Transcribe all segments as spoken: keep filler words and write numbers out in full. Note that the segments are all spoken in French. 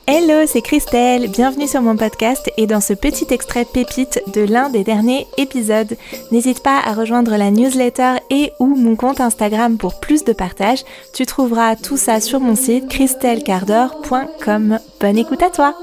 Hello, c'est Christelle, bienvenue sur mon podcast et dans ce petit extrait pépite de l'un des derniers épisodes. N'hésite pas à rejoindre la newsletter et ou mon compte Instagram pour plus de partage. Tu trouveras tout ça sur mon site christelle cardor point com. Bonne écoute à toi!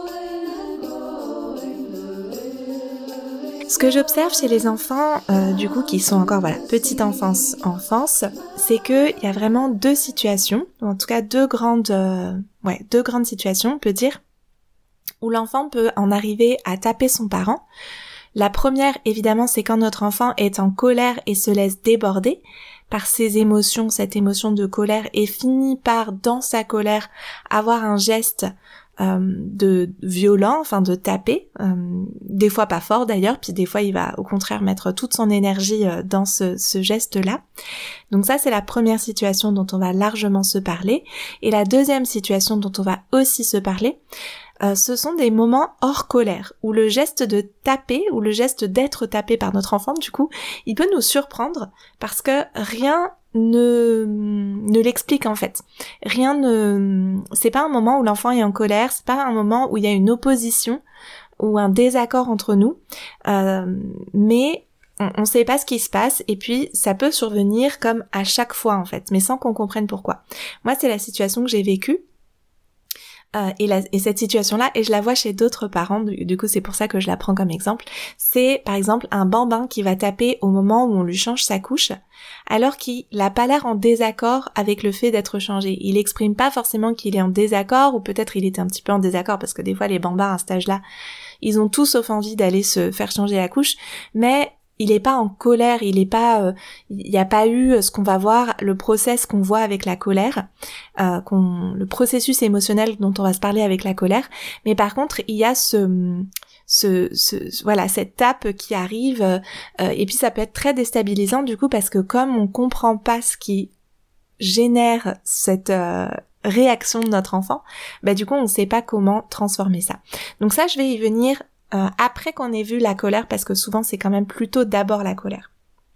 Ce que j'observe chez les enfants, euh, du coup, qui sont encore, voilà, petite enfance, enfance, c'est qu'il y a vraiment deux situations, ou en tout cas deux grandes, euh, ouais, deux grandes situations, on peut dire, où l'enfant peut en arriver à taper son parent. La première, évidemment, c'est quand notre enfant est en colère et se laisse déborder par ses émotions, cette émotion de colère, et finit par, dans sa colère, avoir un geste Euh, de violent, enfin de taper, euh, des fois pas fort d'ailleurs, puis des fois il va au contraire mettre toute son énergie euh, dans ce, ce geste-là. Donc ça c'est la première situation dont on va largement se parler. Et la deuxième situation dont on va aussi se parler, euh, ce sont des moments hors colère, où le geste de taper, ou le geste d'être tapé par notre enfant, du coup, il peut nous surprendre, parce que rien ne ne l'explique en fait. Rien ne c'est pas un moment où l'enfant est en colère, c'est pas un moment où il y a une opposition ou un désaccord entre nous, euh, mais on, on sait pas ce qui se passe et puis ça peut survenir comme à chaque fois en fait, mais sans qu'on comprenne pourquoi. Moi, c'est la situation que j'ai vécue. Euh, et, la, et cette situation-là, et je la vois chez d'autres parents, du, du coup c'est pour ça que je la prends comme exemple, c'est par exemple un bambin qui va taper au moment où on lui change sa couche, alors qu'il n'a pas l'air en désaccord avec le fait d'être changé. Il exprime pas forcément qu'il est en désaccord, ou peut-être il était un petit peu en désaccord, parce que des fois les bambins à cet âge-là, ils ont tous sauf envie d'aller se faire changer la couche, mais il est pas en colère, il est pas, euh, il n'y a pas eu ce qu'on va voir, le process qu'on voit avec la colère, euh, qu'on, le processus émotionnel dont on va se parler avec la colère. Mais par contre, il y a ce, ce, ce voilà, cette tape qui arrive, euh, et puis ça peut être très déstabilisant du coup parce que comme on comprend pas ce qui génère cette euh, réaction de notre enfant, bah du coup on sait pas comment transformer ça. Donc ça, je vais y venir Euh, après qu'on ait vu la colère, parce que souvent c'est quand même plutôt d'abord la colère.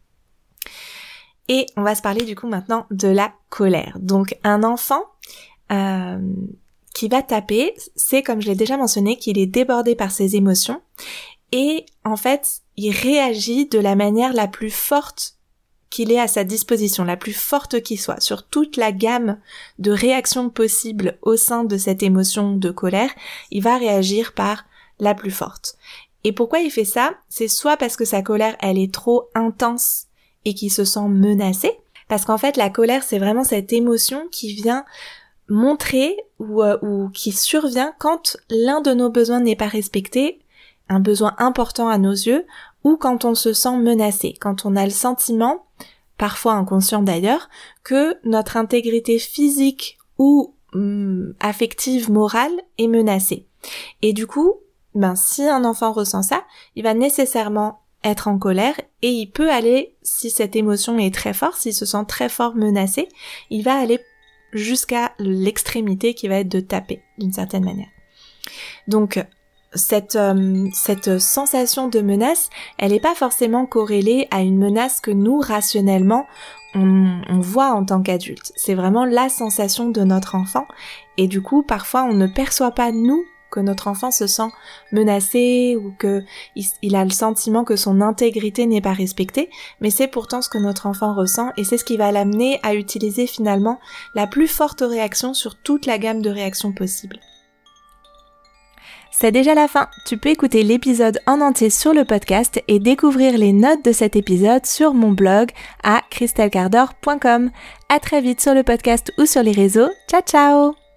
Et on va se parler du coup maintenant de la colère. Donc un enfant euh, qui va taper, c'est comme je l'ai déjà mentionné, qu'il est débordé par ses émotions et en fait il réagit de la manière la plus forte qu'il ait à sa disposition, la plus forte qui soit, sur toute la gamme de réactions possibles au sein de cette émotion de colère. Il va réagir par la plus forte. Et pourquoi il fait ça? C'est soit parce que sa colère, elle est trop intense et qu'il se sent menacé, parce qu'en fait, la colère, c'est vraiment cette émotion qui vient montrer ou, euh, ou qui survient quand l'un de nos besoins n'est pas respecté, un besoin important à nos yeux, ou quand on se sent menacé, quand on a le sentiment, parfois inconscient d'ailleurs, que notre intégrité physique ou hum, affective, morale est menacée. Et du coup, ben si un enfant ressent ça, il va nécessairement être en colère et il peut aller, si cette émotion est très forte, s'il se sent très fort menacé, il va aller jusqu'à l'extrémité qui va être de taper d'une certaine manière. Donc cette euh, cette sensation de menace, elle n'est pas forcément corrélée à une menace que nous rationnellement on, on voit en tant qu'adulte. C'est vraiment la sensation de notre enfant et du coup parfois on ne perçoit pas nous que notre enfant se sent menacé ou que il, il a le sentiment que son intégrité n'est pas respectée, mais c'est pourtant ce que notre enfant ressent et c'est ce qui va l'amener à utiliser finalement la plus forte réaction sur toute la gamme de réactions possibles. C'est déjà la fin. Tu peux écouter l'épisode en entier sur le podcast et découvrir les notes de cet épisode sur mon blog à christelle cardor point com. À très vite sur le podcast ou sur les réseaux. Ciao ciao!